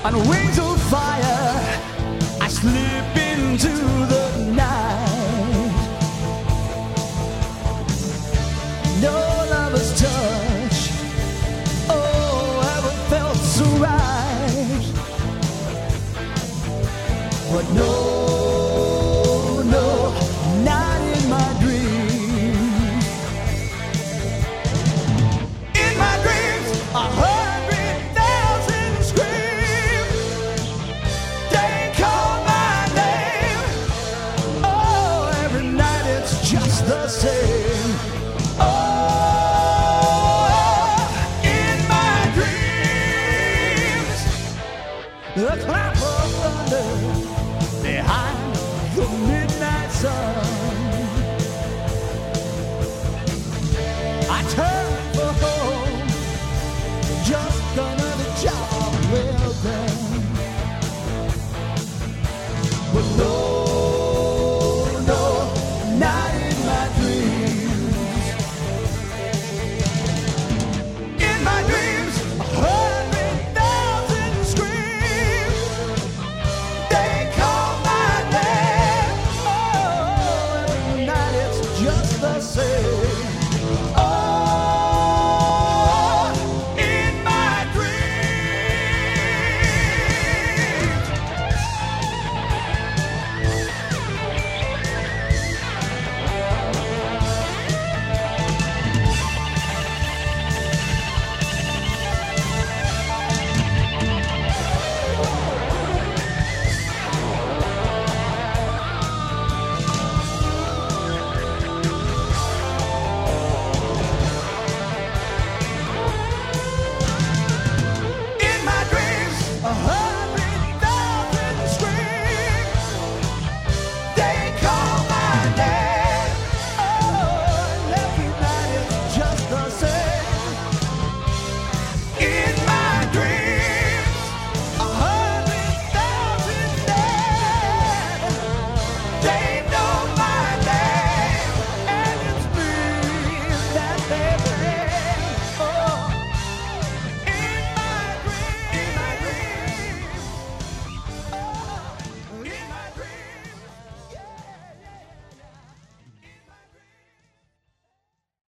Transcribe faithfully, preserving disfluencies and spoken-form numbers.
on wings of fire, I slip into the night. No lover's touch, oh, ever felt so right. But no, no, not in my dreams. In my dreams, I heard the same. Oh, in my dreams, the clap of thunder behind the midnight sun. I turn